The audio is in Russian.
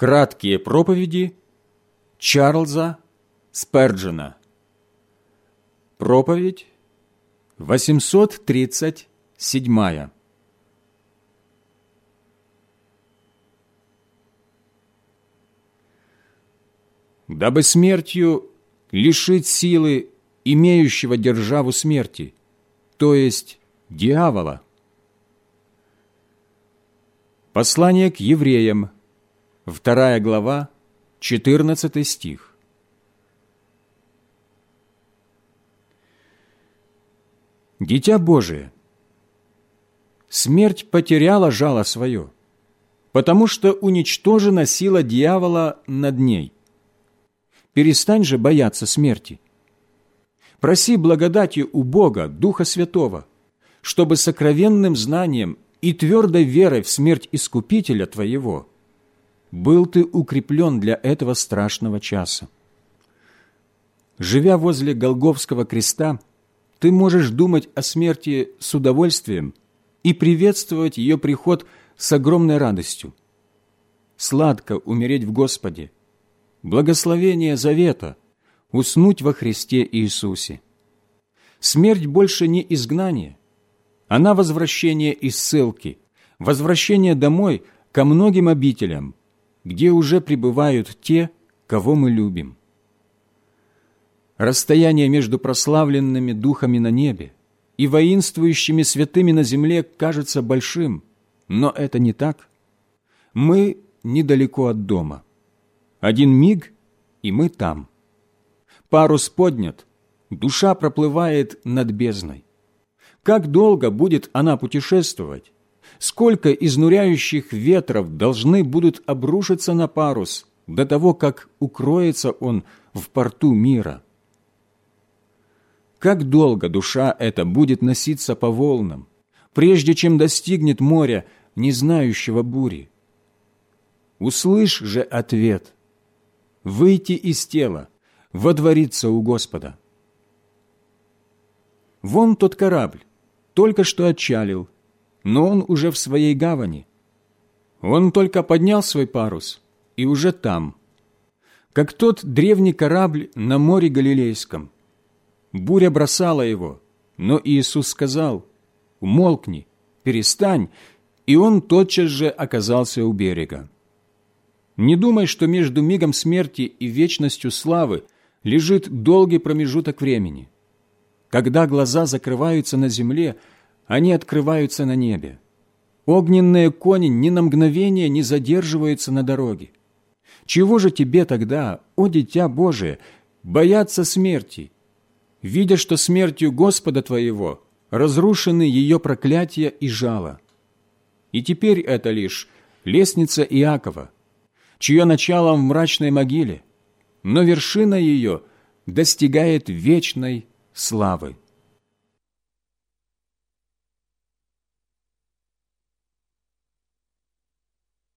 Краткие проповеди Чарльза Сперджена. Проповедь 837. Дабы смертью лишить силы имеющего державу смерти, то есть дьявола. Послание к евреям, 2 глава, 14 стих. Дитя Божие, смерть потеряла жало свое, потому что уничтожена сила дьявола над ней. Перестань же бояться смерти. Проси благодати у Бога, Духа Святого, чтобы сокровенным знанием и твердой верой в смерть Искупителя твоего был ты укреплен для этого страшного часа. Живя возле Голгофского креста, ты можешь думать о смерти с удовольствием и приветствовать ее приход с огромной радостью. Сладко умереть в Господе, благословение завета, уснуть во Христе Иисусе. Смерть больше не изгнание, она возвращение из ссылки, возвращение домой ко многим обителям, где уже пребывают те, кого мы любим. Расстояние между прославленными духами на небе и воинствующими святыми на земле кажется большим, но это не так. Мы недалеко от дома. Один миг, и мы там. Парус поднят, душа проплывает над бездной. Как долго будет она путешествовать? Сколько изнуряющих ветров должны будут обрушиться на парус до того, как укроется он в порту мира? Как долго душа эта будет носиться по волнам, прежде чем достигнет моря, не знающего бури? Услышь же ответ: выйти из тела, водвориться у Господа. Вон тот корабль, только что отчалил, но он уже в своей гавани. Он только поднял свой парус и уже там, как тот древний корабль на море Галилейском. Буря бросала его, но Иисус сказал: «Умолкни, перестань», и он тотчас же оказался у берега. Не думай, что между мигом смерти и вечностью славы лежит долгий промежуток времени. Когда глаза закрываются на земле, они открываются на небе. Огненные кони ни на мгновение не задерживаются на дороге. Чего же тебе тогда, о дитя Божие, бояться смерти, видя, что смертью Господа твоего разрушены ее проклятия и жало? И теперь это лишь лестница Иакова, чье начало в мрачной могиле, но вершина ее достигает вечной славы.